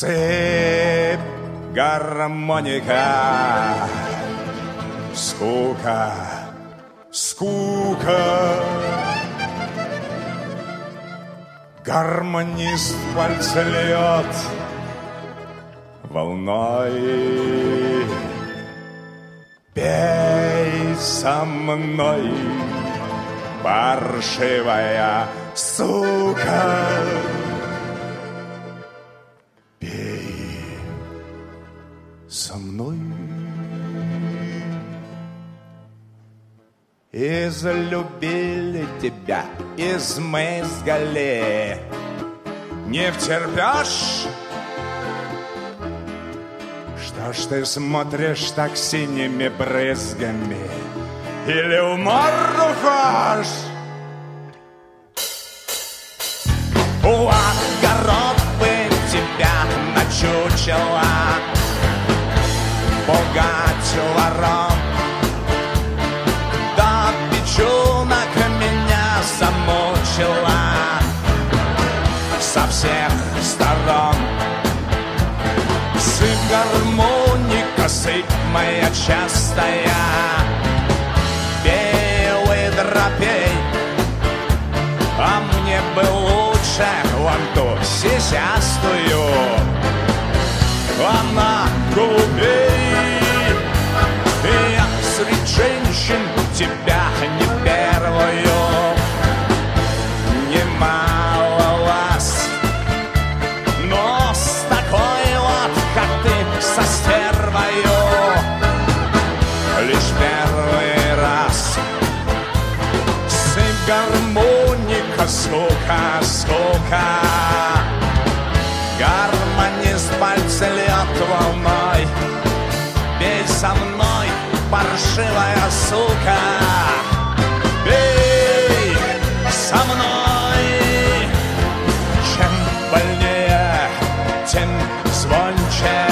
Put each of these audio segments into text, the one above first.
Цепь, гармоника, скука, скука. Гармонист пальцы льет волной. Пей со мной, паршивая сука. Пей со мной. Излюбили тебя, измызгали. Не втерпешь? Что ж ты смотришь так синими брызгами? Или в морду хочешь? У огородбы тебя начучила, пугать ворон. Да печенок меня замучила со всех сторон. Сыпь гармоника, сыпь моя частая, белый дропей. А мне бы лучше вон ту сисястую, она голубей. Я среди женщин тебя не первую, немало вас, но с такой вот, как ты, со стервою, лишь первый раз. Сыпь гармоника, сука, сука. Гармонист пальцы льет волной. Пей со мной, паршивая сука. Пей со мной. Чем больнее, тем звонче.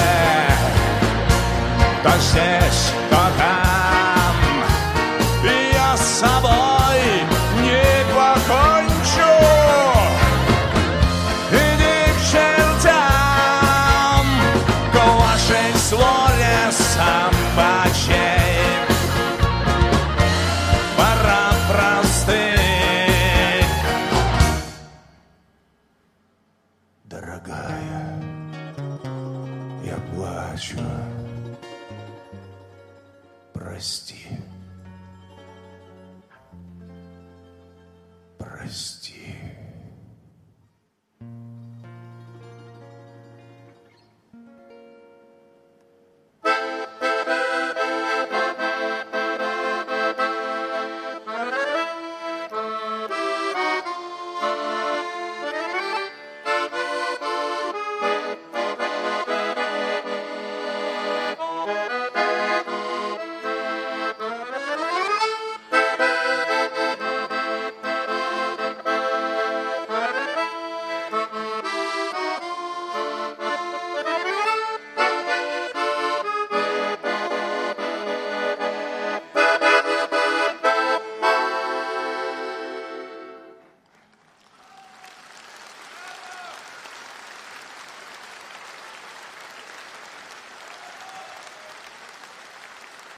То здесь, то там. Я с собой не покончу. Иди к чертям, к вашей своле собачьей. Пора простыть. Дорогая, я плачу. Прости. Прости.